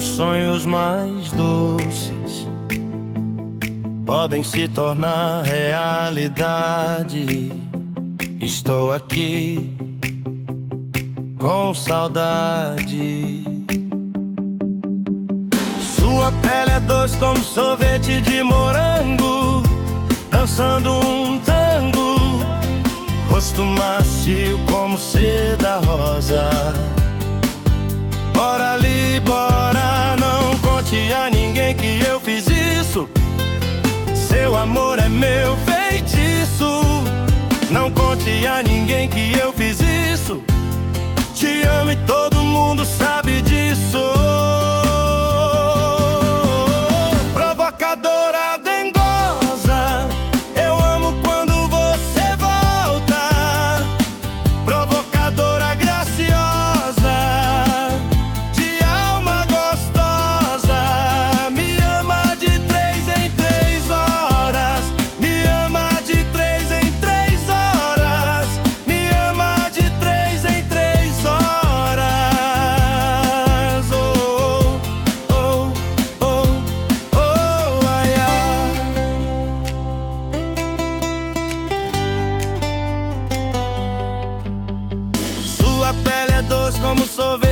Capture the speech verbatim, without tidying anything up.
Meus sonhos mais doces podem se tornar realidade. Estou aqui com saudade. Sua pele é doce como sorvete de morango, dançando um tango. Rosto macio como seda rosa. Bora ali, bora, não conte a ninguém que eu fiz isso. Seu amor é meu feitiço. Não conte a ninguém que eu fiz isso. Te amo e todo mundo sabe disso. Provocadora dengosa, eu amo quando você volta. Provocadora graciosa, de alma gostosa. Me ama de três em três horas. Me ama de três em três horas. Me ama de três em três horas. Oh, oh, oh, oh, ai, ai. Sua pele é doce como sorvete